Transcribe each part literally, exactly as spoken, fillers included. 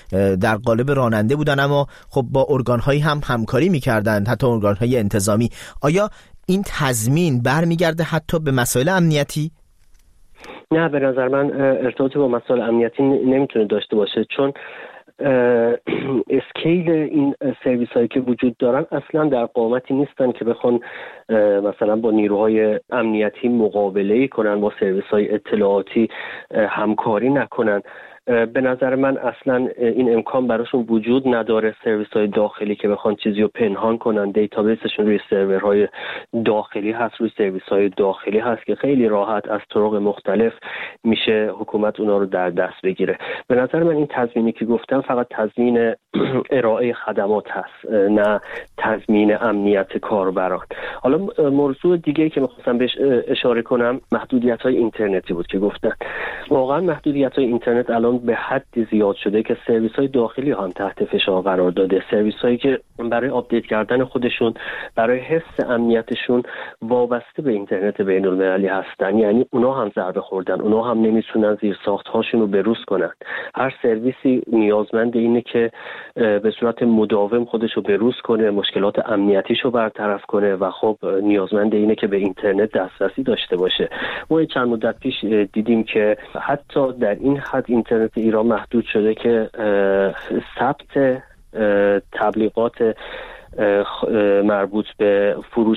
در قالب راننده بودن، اما خب با ارگان‌هایی هم همکاری می‌کردند، حتی ارگان‌های انتظامی. آیا این تضمین برمیگرده حتی به مسائل امنیتی؟ نه، به نظر من ارتباطی با مسائل امنیتی نمیتونه داشته باشه، چون اسکیل این سرویس هایی که وجود دارن اصلا در قامتی نیستن که بخوان مثلا با نیروهای امنیتی مقابله کنن، با سرویس های اطلاعاتی همکاری نکنن. به نظر من اصلا این امکان براشون وجود نداره. سرویس های داخلی که بخوان چیزی رو پنهان کنن، دیتابیسشون روی سرورهای داخلی هست، روی سرویس های داخلی هست که خیلی راحت از طرق مختلف میشه حکومت اونا رو در دست بگیره. به نظر من این تضمینی که گفتم فقط تضمین ارائه خدمات هست، نه تضمین امنیت کاربران. حالا موضوع دیگه که می‌خواستم بهش اشاره کنم محدودیت های اینترنتی بود که گفتن. واقعا محدودیت های اینترنت الان به حدی زیاد شده که سرویس های داخلی هم تحت فشار قرار داده. سرویس هایی که برای آپدیت کردن خودشون، برای حفظ امنیتشون وابسته به اینترنت بین المللی هستن، یعنی اونا هم ضربه خوردن، اونا هم نمیتونن زیر ساخت هاشون رو بروز کنن. هر سرویسی نیازمند اینه که به صورت مداوم خودش رو بروز کنه، مشکلات امنیتیش رو برطرف کنه و خب نیازمند اینه که به اینترنت دسترسی داشته باشه. ما چند مدت پیش دیدیم که حتی در این حد اینترنت ایران محدود شده که ثبت تبلیغات مربوط به فروش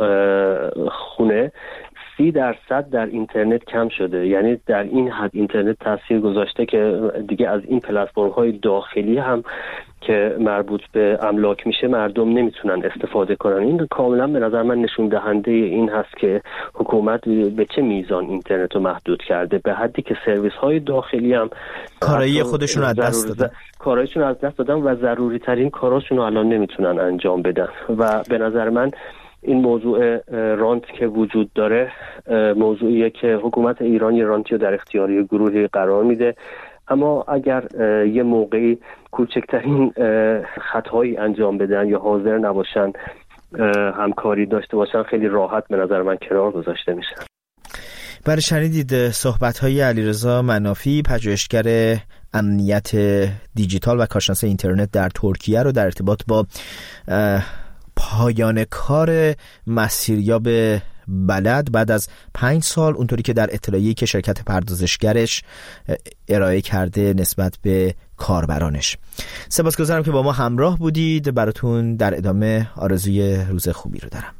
خونه سی درصد در اینترنت کم شده. یعنی در این حد اینترنت تاثیر گذاشته که دیگه از این پلتفرم های داخلی هم که مربوط به املاک میشه مردم نمیتونن استفاده کنن. این کاملا به نظر من نشون دهنده این هست که حکومت به چه میزان اینترنت رو محدود کرده، به حدی که سرویس های داخلی هم کارایی خودشون از دست دادن کارایشون از دست دادن و ضروری ترین کاراشون رو الان نمیتونن انجام بدن. و به نظر من این موضوع رانت که وجود داره موضوعیه که حکومت ایران یه رانتی رو در اختیاری گروهی قرار میده، اما اگر یه موقعی کوچکترین خطایی انجام بدن یا حاضر نباشن همکاری داشته باشن، خیلی راحت به نظر من کنار گذاشته میشن. برای شنیدید صحبت‌های علیرضا منافی، پژوهشگر امنیت دیجیتال و کارشناس اینترنت در ترکیه رو در ارتباط با پایان کار مسیریاب بلد بعد از پنج سال، اونطوری که در اطلاعیه‌ای که شرکت پردازشگرش ارائه کرده نسبت به کاربرانش. سپاسگزارم که با ما همراه بودید. براتون در ادامه آرزوی روز خوبی رو دارم.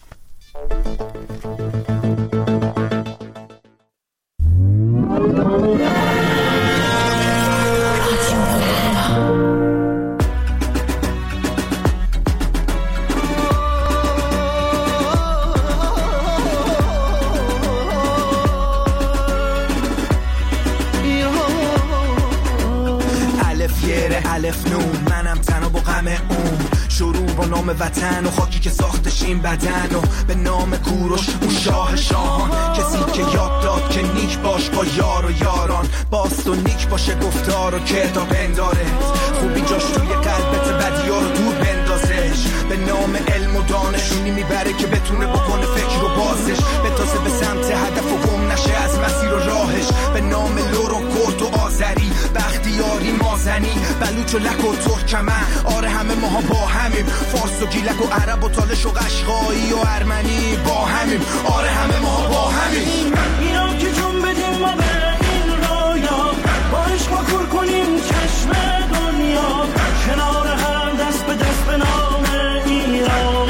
الف نون منم تنها با غم اون، شروع با نام وطن و خاکی که ساختش این بدن و به نام کوروش اون شاه شاهان، کسی که یاد داد که نیک باش با یار و یاران، باست و نیک باشه گفتار و کتاب اندارت، خوبی جاش توی قلبت بدیار رو دور بندازش، به نام علم و دانشونی میبره که بتونه بکنه فکر و بازش، بتازه به سمت هدف و گم نشه از مسیر و راهش، به نام لور و کرد و آذری، بختیاری مازنی، بلوچ و لک و ترکمن، آره همه ماها با همیم، فارس و گیلک و عرب و تالش و قشقایی و ارمنی با همیم، آره همه ماها با همیم. ایران که جون بدیم ما به این رویا، با عشق ما کور کنیم چشم دنیا، کنار هم دست به دست به نام ایران.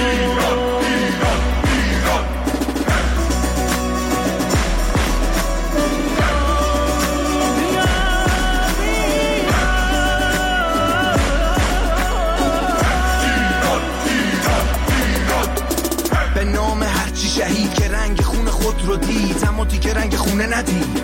شهید که رنگ خون خود رو دید اما دیگه رنگ خونه ندید،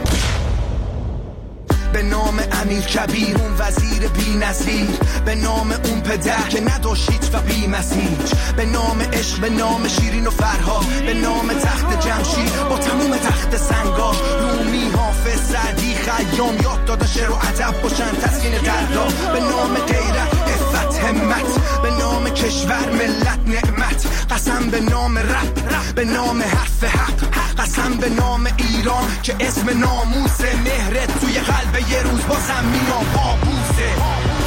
به نام امیر کبیر اون وزیر بی نظیر، به نام اون پدر که نداشت هیچ و بی مسیج، به نام عشق، به نام شیرین و فرهاد، به نام تخت جمشید با تموم تخت سنگاش، رومی حافظ سعدی خیام یاد دادن شعر و ادب باشن تسکین دردا، به نام غیرت عفت همت، به نام کشور ملت نعمت، قسم به نام رب، به نام حرف حق، قسم به نام ایران که اسم ناموس، مهرت توی قلب یه روز بازم میام بابوسه.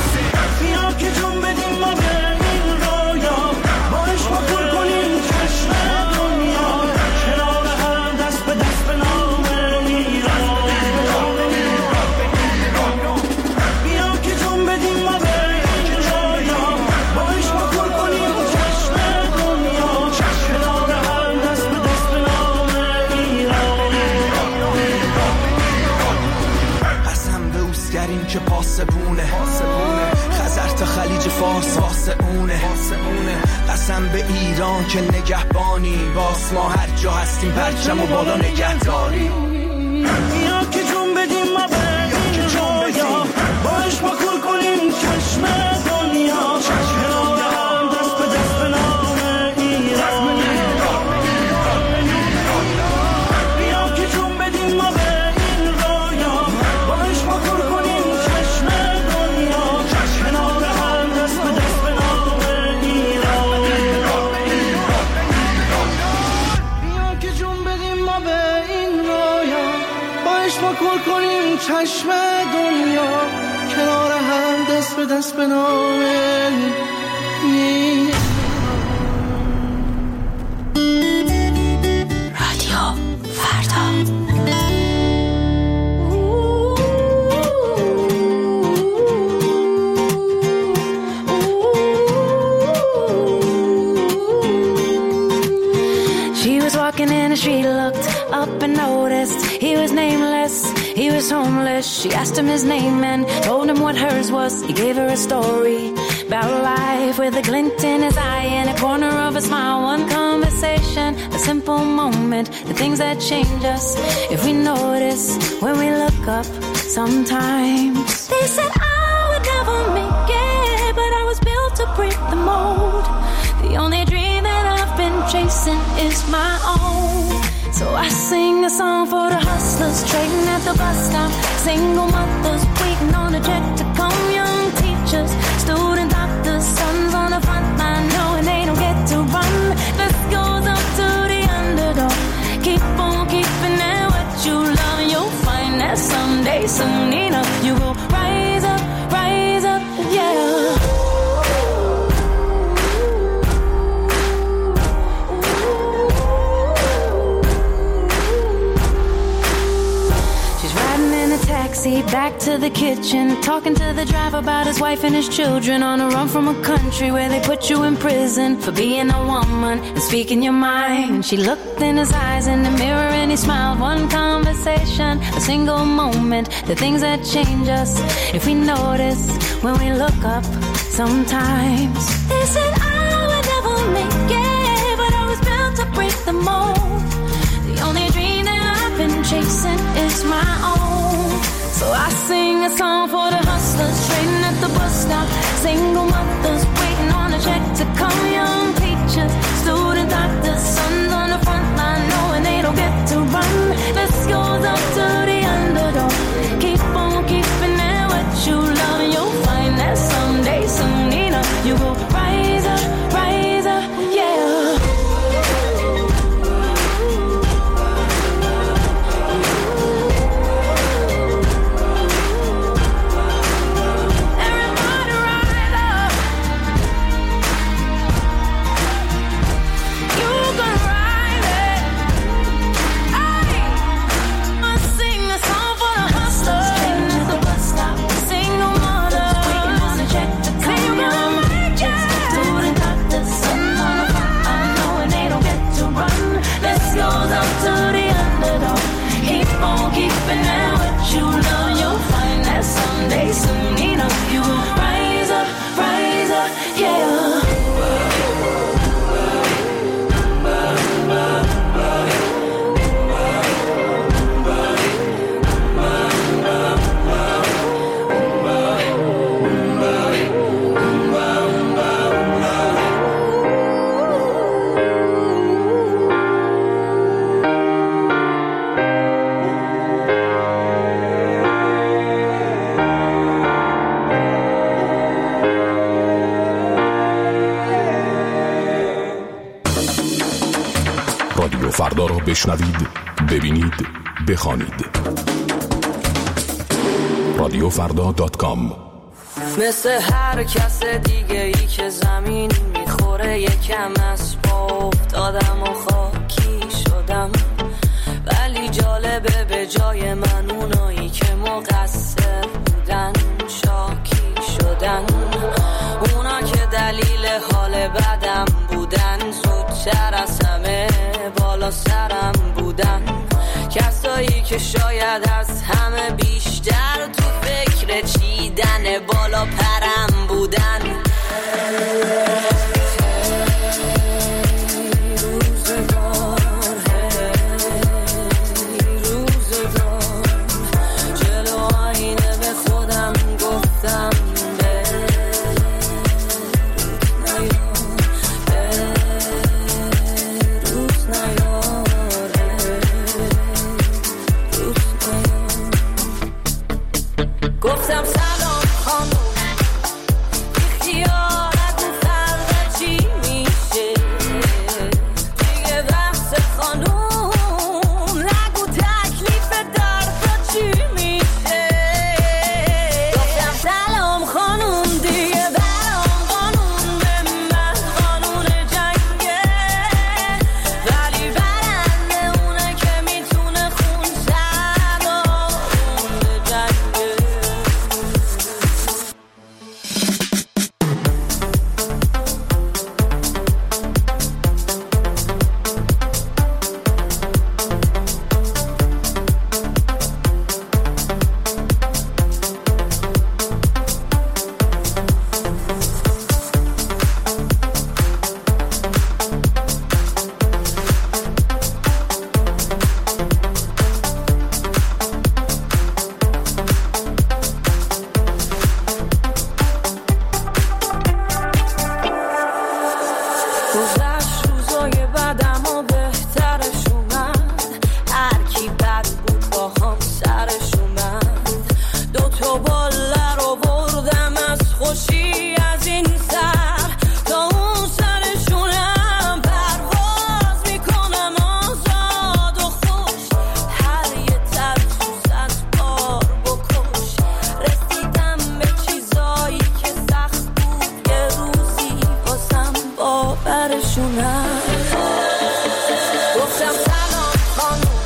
خزر تا خلیج فارس واسه اونه قسم به ایران که نگهبانی باس ما هر جا هستیم پرچم و بالا نگهداری. بیا که جون بدیم ما به این رویا باش ما کل کنیم چشم دنیا کنار هم دست به دست به نام ایران. بیا که جون بدیم ما به این رویا باش ما کل کنیم چشم دنیا کنار هم دست به دست به نام ایران. بیا که جون بدیم ما به این رویا باش ما کل کنیم چشم دنیا کنار هم دست به دست به نام ایران. رادیو فردا. She was walking in the street, looked up and noticed he was nameless, he was homeless. She asked him his name and told him what hers was. He gave her a story about life with a glint in his eye and a corner of a smile. One conversation, a simple moment, the things that change us if we notice when we look up sometimes. They said I would never make it, but I was built to break the mold. The only dream that I've been chasing is my own. So I sing a song for the hustlers trading at the bus stop, single mothers waiting on a check to come, young teachers, student doctors, sons on the front line knowing they don't get to run. This goes up to the underdog. Keep on keeping at what you love and you'll find that someday, soon enough, you will rise up, rise up, yeah. Taxi back to the kitchen, talking to the driver about his wife and his children, on a run from a country where they put you in prison for being a woman and speaking your mind. And she looked in his eyes in the mirror and he smiled. One conversation, a single moment, the things that change us if we notice when we look up sometimes. They said I would never make it, but I was built to break the mold. The only dream that I've been chasing is my own. So I sing a song for the hustlers trading at the bus stop, single mothers waiting on a check to come, young teachers, student doctors, sons on the front line knowing they don't get to run. This goes up to the underdog. Keep on keeping at what you love and you'll find that someday, soon enough, you will rise up, rise up, yeah. Keeping at what you love, you'll find that someday, soon enough, you will rise up, rise up, yeah. فردا را بشنوید، ببینید، بخوانید. رادیو فردا دات کام. مثل هر کس دیگه ای که زمین میخوره یکم از پا افتادم و خاکی شدم، ولی جالبه به جای من اونایی که مقصر بودن شاکی شدن. اونا که دلیل حال بدم بودن زودتر از همه بالا سرم بودن، کسایی که شاید از همه بیشتر تو فکر چیدن بالا پرم بودن. گفتم سلام خانم، اختیارت فردا چی میشه؟ دیگه وقت خانم، نگو تکلیف دردا چی میشه؟ گفتم سلام خانم، دیگه برام قانون به من قانون جنگه، ولی برنده اونه که میتونه خون سردا اون جنگه. گذشت روزای بعدم و بهترش اومد، هر کی بد بود با هم سرش اومد. دوتا باله رو بردم از خوشی از این سر تا اون سرشونم، پرواز میکنم آزاد و خوش، هر یه ترسوز از بار بکش. رسیدم به چیزایی که سخت بود، یه روزی واسم باورشونم. گفتم سلام خانم،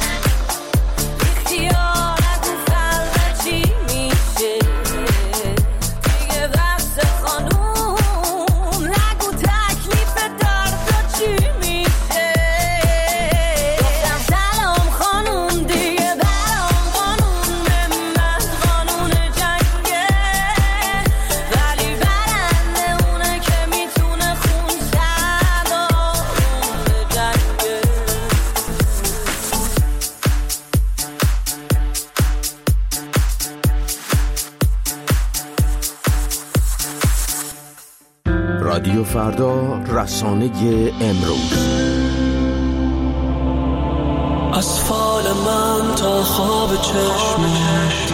اختیارت فردا چی میشه؟ دیگه وقت خانم، نگو تکلیف دردا چی میشه؟ گفتم سلام خانم، دیگه برام قانون به من قانون جنگه، ولی برنده اونه که میتونه خون سردا اون جنگه. رادیو فردا، رسانه امروز. از فال من تا خواب چشمش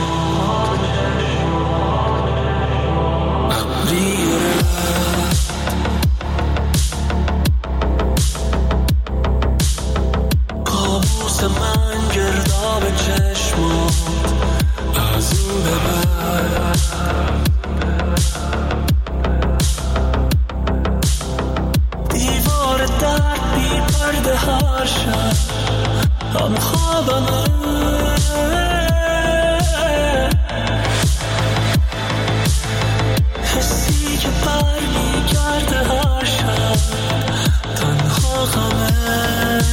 ابریره، کابوس من گرداب چشمات از این به بعد. دیوار درد بی پرده هر شب هم خوابمه، حسی که بر می کرده هر شب تنها غمه.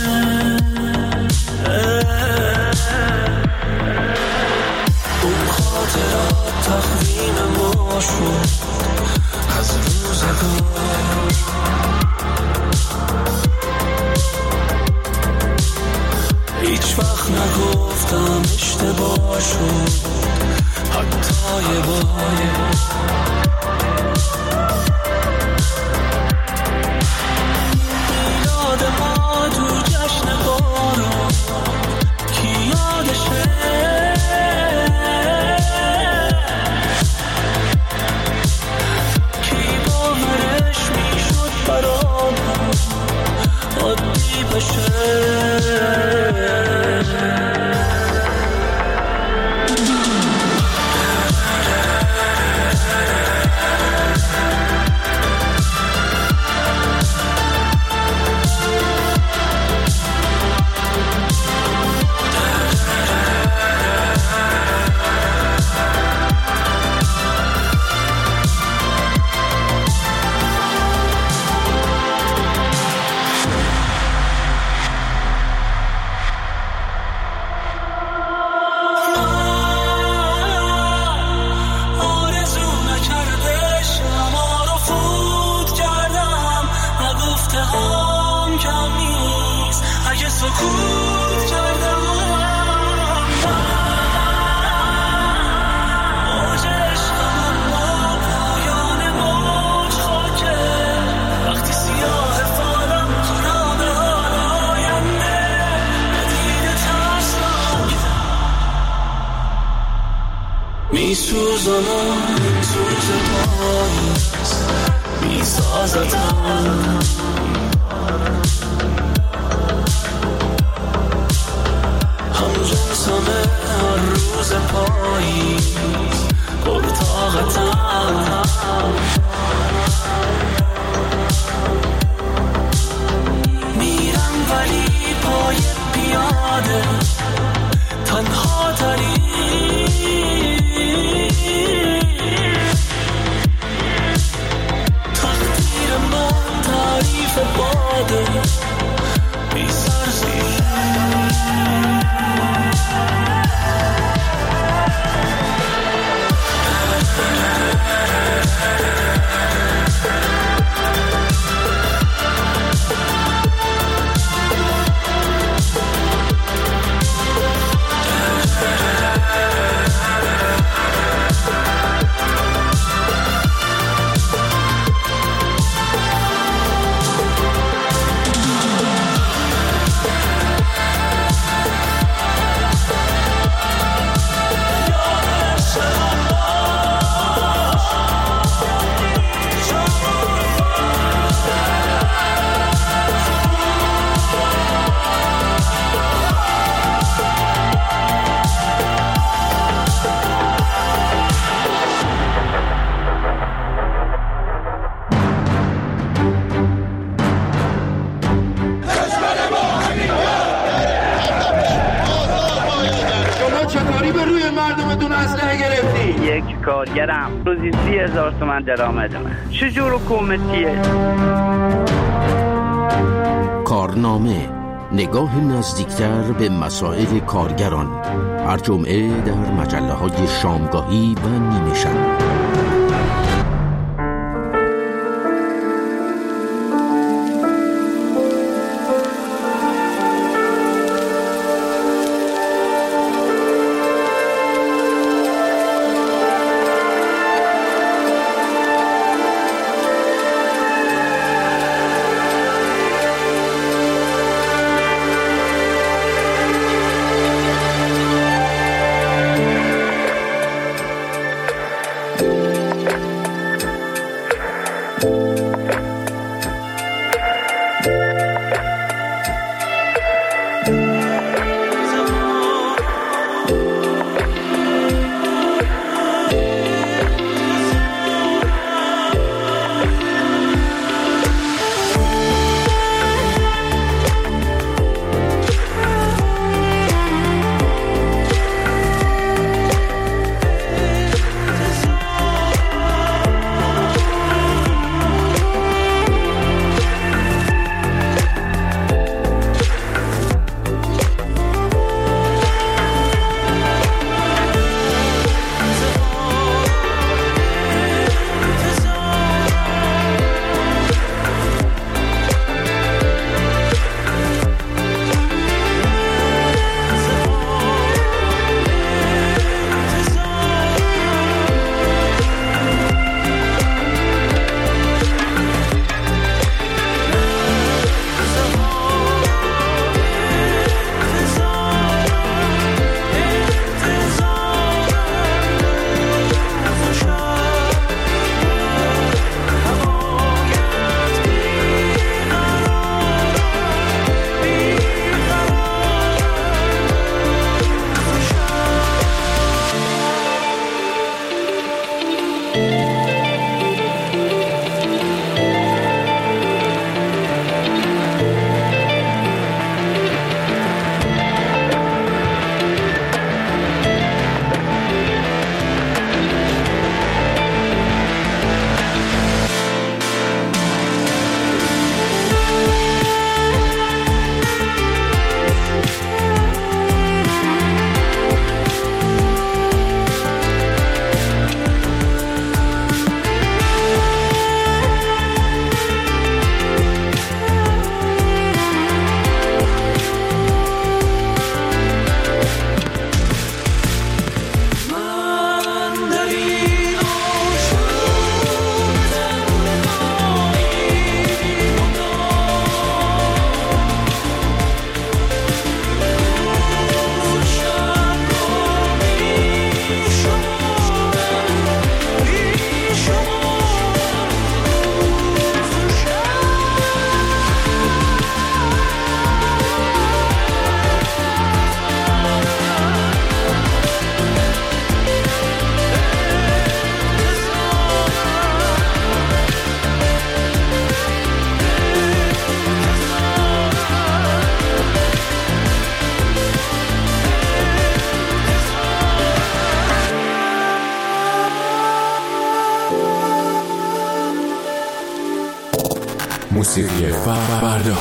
اون خاطرات تقویم ما شد از روزگار، هیچ وقت نگفتم اشتباه شد حتی یه بار. میلاد ما تو جشن بارون کی یادشه؟ کی باورش میشد برام عادی بشه؟ روزمو سوز پاییز میسازتم همجنسم هر روز پاییز پرطاقتم میرم ولی پای پیاده تنها تری تقدیر من تعریف باده بی سرزی کارگرم روزی سی هزار تومن درآمد من چجور حکومتیه؟ کارنامه، نگاه نزدیکتر به مسائل کارگران، هر جمعه در مجله های شامگاهی و نیمه شب. موسیقی فردا.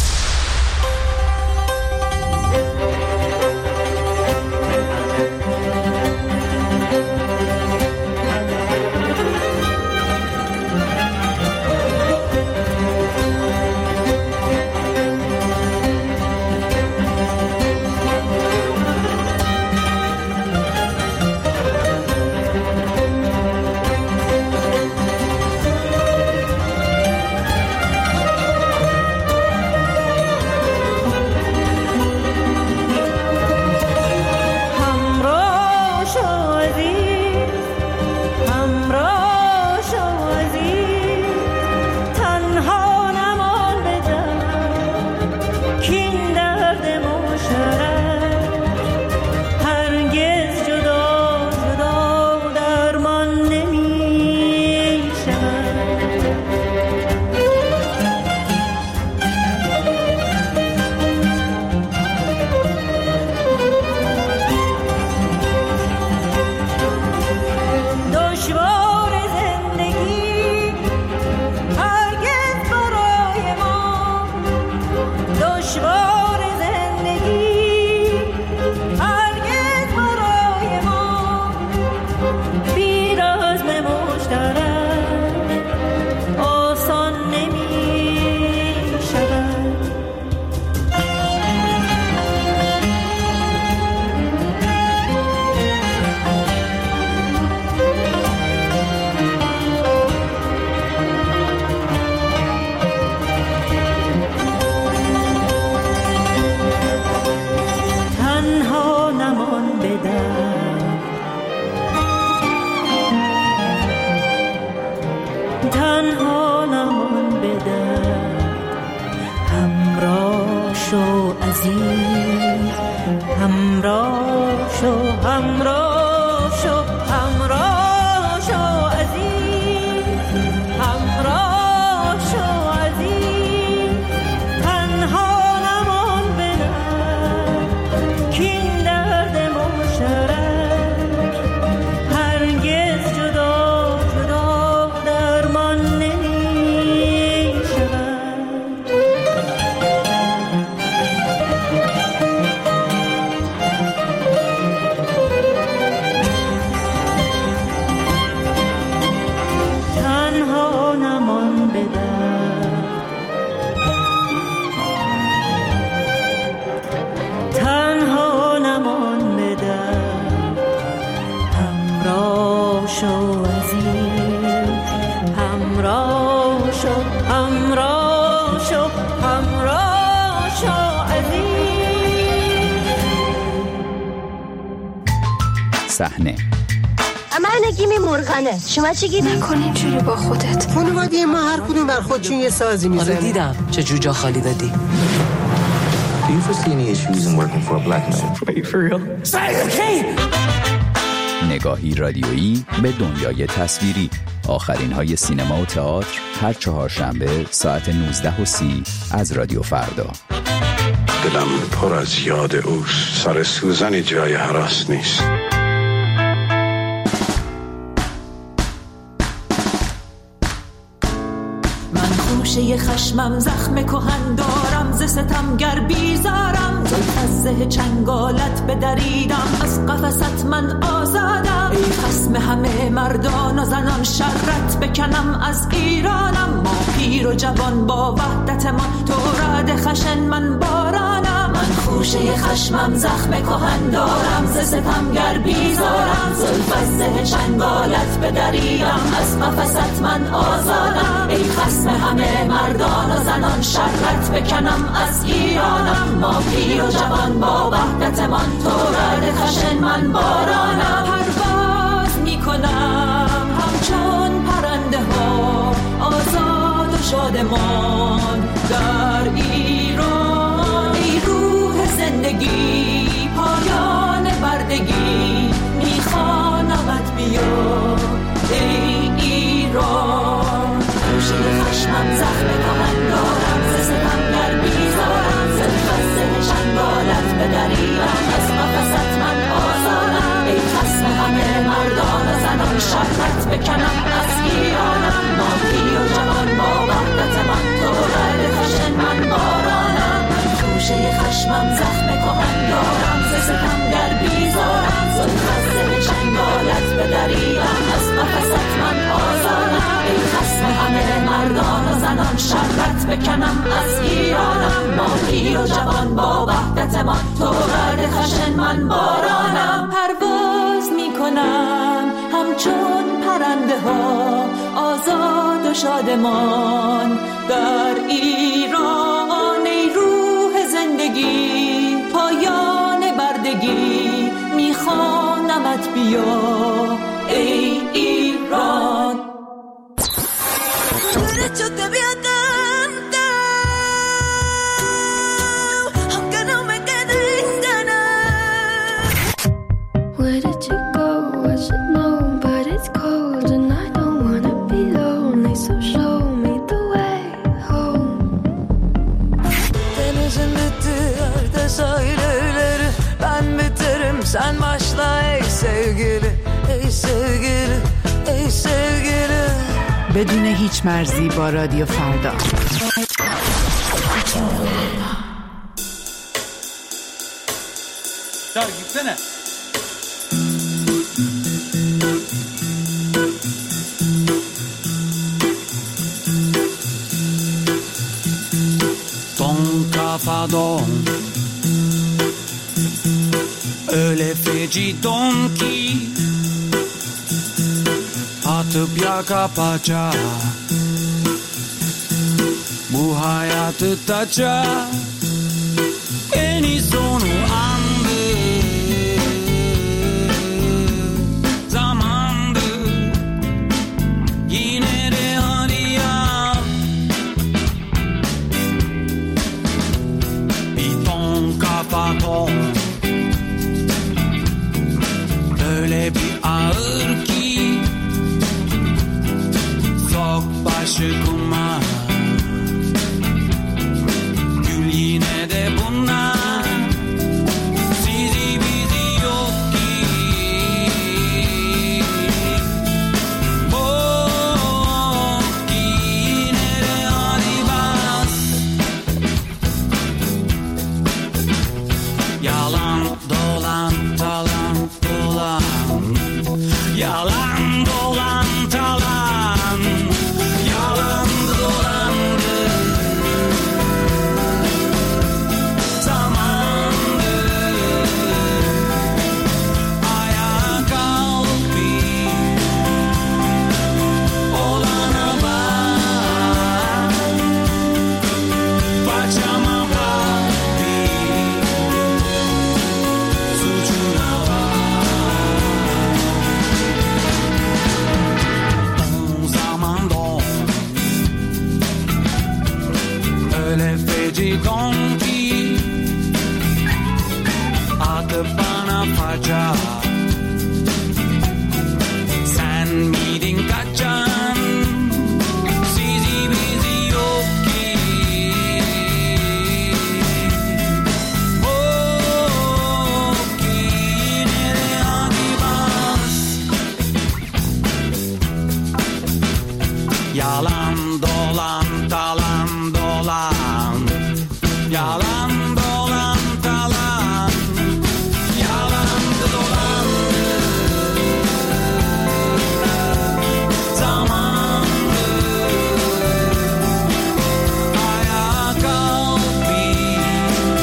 صحنه من نگیمی مرغنه. شما چی گیری؟ نکن اینجوری با خودت. خانواده ما هر کدوم بر خودشون یه سازی میزنه. آره دیدم چه جوجا خالی دادی. Do you foresee any issues in working for a black man? Are you for real? نگاهی رادیویی به دنیای تصویری. آخرین های سینما و تئاتر هر چهارشنبه ساعت نوزده و سی از رادیو فردا. دلم پر از یاد اوست. سر سوزنی جای هراس نیست. خوشه خشمم زخم کهن دارم، ز ستمگر بیزارم، زلف از زه چنگالت بدریدم، از قفست من آزادم. ای خصم همه مردان و زنان، شرت بکنم از ایرانم. ما پیر و جوان با وحدت من، تو رعد خشن من بارانم. من خوشه خشمم زخم کهن دارم، ز ستمگر بیزارم، زلف از زه چنگالت بدریدم، از قفست من آزادم. ای خصم همه مردان و زنان، شرت بکنم از ایرانم. ما پیر و جوان با وحدت من، تو رعد خشن من بارانم. پرواز میکنم همچون پرنده ها، آزاد و شادمان در ایران. ای روح زندگی پایان بردگی، میخوانمت بیا ای ایران. خوشه خشمم زخم کهن دارم، ز ستمگر بیزارم، زلف از زه چنگالت بدریدم، از قفست من آزادم. ای خصم همه مردان و زنان، شرت بکنم از ایرانم. ما پیر و جوان با وحدت من، تو بکنم از ایرانم. ما پیر و جوان با وحدتمان، تو رد خشن من بارانم. پرواز میکنم همچون پرنده ها، آزاد و شادمان در ایران. ای روح زندگی پایان بردگی، میخوانمت بیا ای ایران. Derecho te voy a cantar, aunque no me queden ganas. Where did you go? I should know, but it's cold and I don't wanna be lonely, so show me the way home. Denizin bittiği yerde sahilleri, ben biterim sen başla ey sevgili, ey sevgili, ey sevgili. بدون هیچ مرزی با رادیو فردا. Dar gitsene. Don kafa don, öyle feci don ki atıp yaka paça, bu hayatı taça, en iyi sonu andı, zamandı, yine de hadi yap, bir ton kafa ton, öyle bir ağır ki başı kuma, gül yine de bunlar, sizi bizi yok ki. Oh ki yine de hadi bas. Yalan dolan talan dolan, yalan dolan talan, yalan dolandı, zamandı, ayağa kalk bir, olana bak, paçama bak bir, suçuna bak. Öyle feci don ki atıp bana faca, sen miydin kaçan, sizi bizi yok ki. Oh ki yine de hadi bas. Yalan dolan talan dolan, yalan dolan talan, yalan dolan, zamandı, ayağa kalk bir,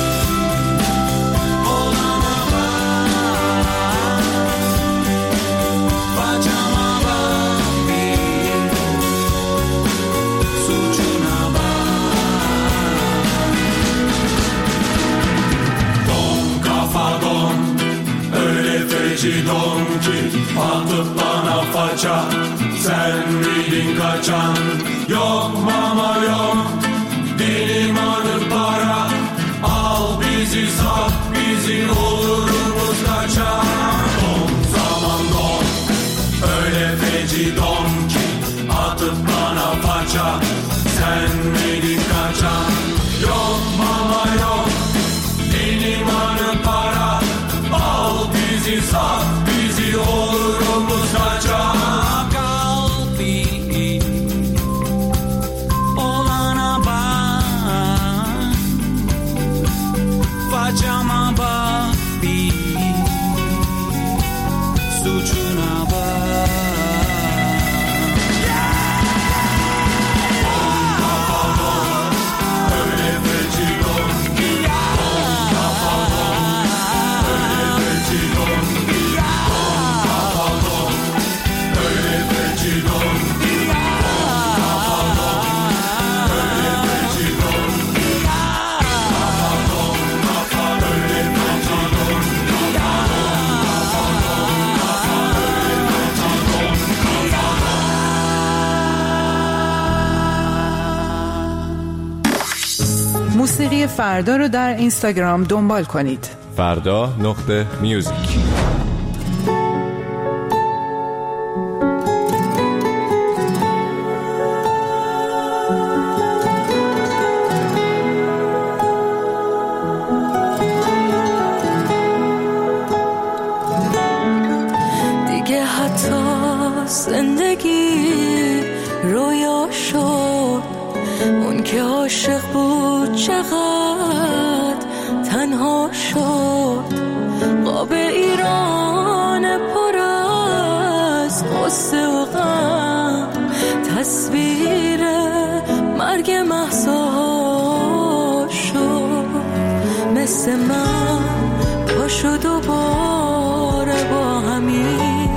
olana bak, paçama bak bir, suçuna bak. Don kafa don, öyle feci don ki atıp bana faça, sen miydin kaçan, yok mama yok, benim adım para, al bizi sat bizi, olurumuz kaçan. Don zaman don, öyle feci don ki atıp bana faça, sen miydin kaçan, yok mama yok, benim adım para, al bizi sat bizi, olurumuz kaçan. Kalbi olana bak, facama bak bir, suçuna bak. موسیقی فردا رو در اینستاگرام دنبال کنید. فردا نقطه میوزیک. دیگه حتی زندگی رویا شد، اون که عاشق بود چقدر تنها شد. قاب ایران پر از قصه و غم، تصویر مرگ مهسا شد. مثل من پاشو دوباره با همین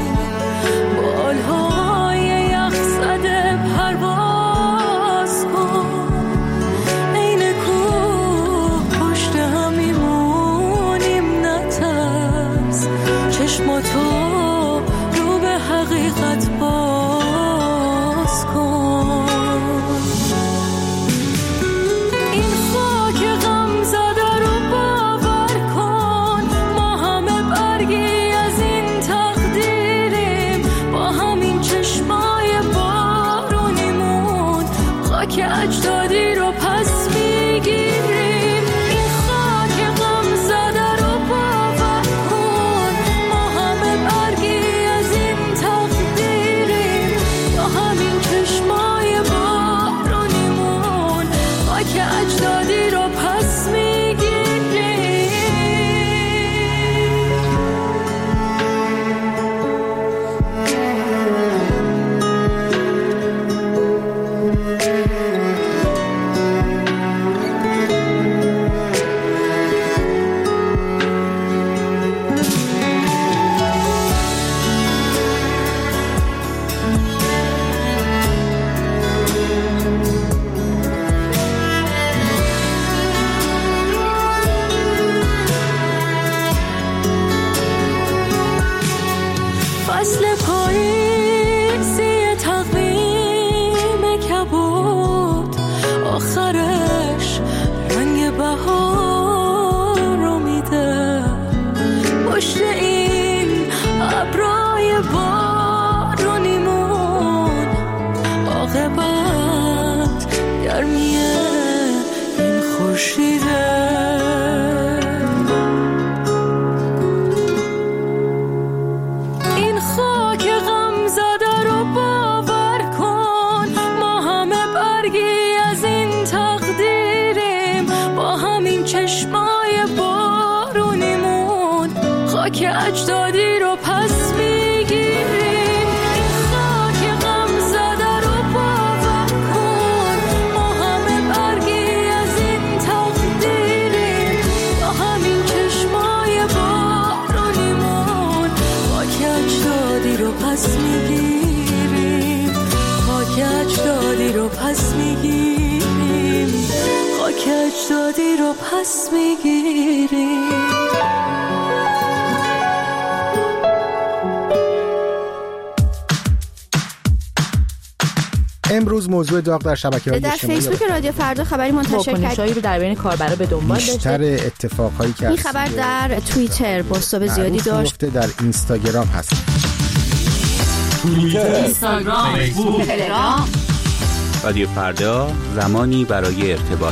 بالهای یخ زده پرواز کن. این کوه پشت هم میمونیم نترس، چشماتو رو به حقیقت باز کن. این خاک غم زده رو باور کن، ما همه برگی از این تقدیریم. با همین چشمای بارونیمون خاک اجدادی رو پس میگیریم. این خاک غم زده رو باور کن، ما همه برگی از این تقدیریم. با همین چشمای بارونیمون خاک اجدادی رو پس میگیریم. فصل پاییزی تقویم کبود، آخرش رنگ بهار رو میده. پشت این ابرای بارونیمون عاقبت گرمیه این خورشیده. این خاک غم زده رو باور کن، ما همه برگی از این تقدیریم. با همین چشمای بارونیمون خاک اجدادی رو پس میگیریم. این خاک غم زده رو باور کن، ما همه برگی از این تقدیریم. با همین چشمای بارونیمون خاک اجدادی رو پس میگیریم. خاک اجدادی رو پس میگیریم. خاک اجدادی رو پس میگیریم. امروز موضوع داغ در شبکه‌های اجتماعی در فیسبوک رادیو فردا خبری منتشر کرد. واکنش‌هایی رو در بین کاربرا به دنبال داشته. بیشتر اتفاقایی که این خبر در توییتر بازتاب زیادی داشت. در اینستاگرام هست. توییتر، اینستاگرام، فیسبوک، تلگرام. رادیو فردا، زمانی برای ارتباط.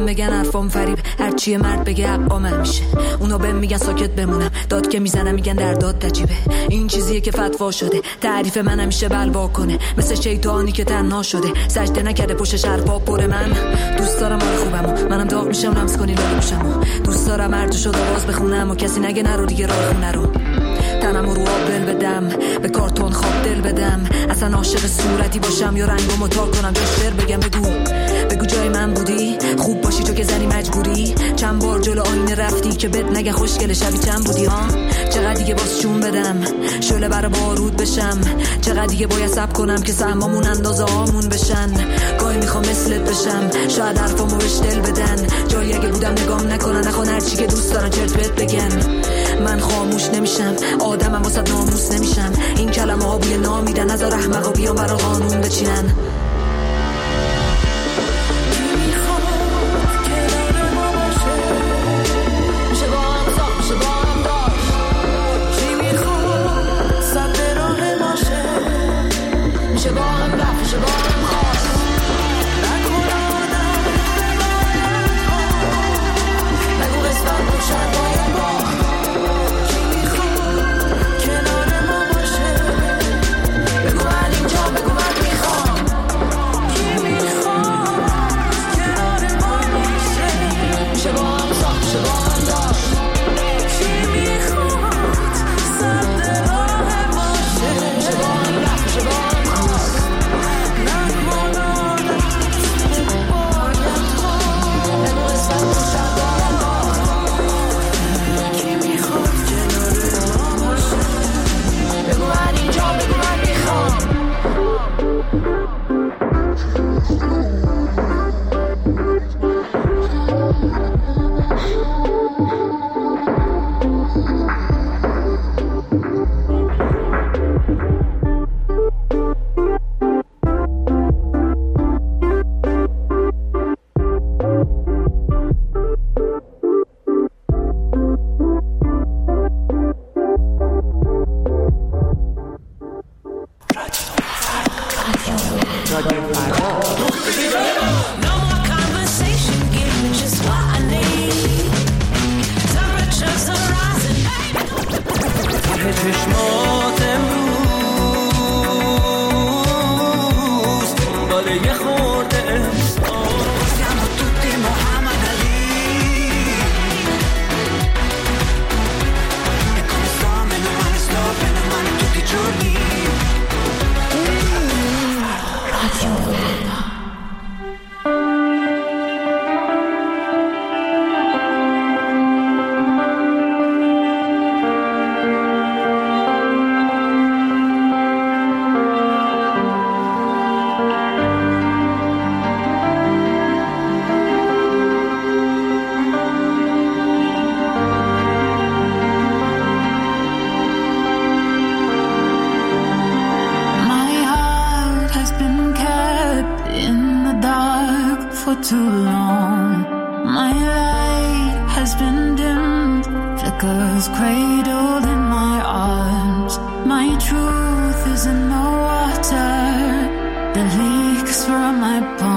بهم بگن حرفام فریب، هرچی مرد بگه حقام میشه. اونا بهم میگن ساکت بمونم، داد که میزنم میگن در داد تجیبه. این چیزیه که فتوا شده، تعریف من همیشه بلوا کنه، مثل شیطانی که تنها شده، سجده نکرده پشتش حرفا پر. من دوست دارم حال خوبمو، منم داغ میشم لمس کنی لال میشم. دوست دارم هر جو شده باز بخونم و کسی نگه نرو دیگه راه خونه رو. تنم رو آب دل بدم، به کارتون خواب دل بدم، اصلا عاشق صورتی باشم یا رنگمو تا کنم. شعر بگم بگو بگو جای من بودی، خوب باشی تو که زنی مجبوری. چند بار جلو آینه رفتی که بد نگه خوشگل شبی چند بودی ها. چقدر دیگه باز چون بدم شعله برا بارود بشم، چقدر دیگه باید صبر کنم که سهمامون اندازه هامون بشن. گاهی میخوام مثلت بشم، شاید حرفامو بهش دل بدن، جایی اگه بودم نگام نکنن، نخوان هرچی که دوست دارن چرت بهت بگن. من خاموش نمیشم، آدمم واسه ناموس نمیشم. این کلمه ها بوی نام میدن، نذار احمقا بیان برا قانون بچینن. Too long, my light has been dimmed, flickers cradled in my arms. My truth is in the water that leaks from my palms.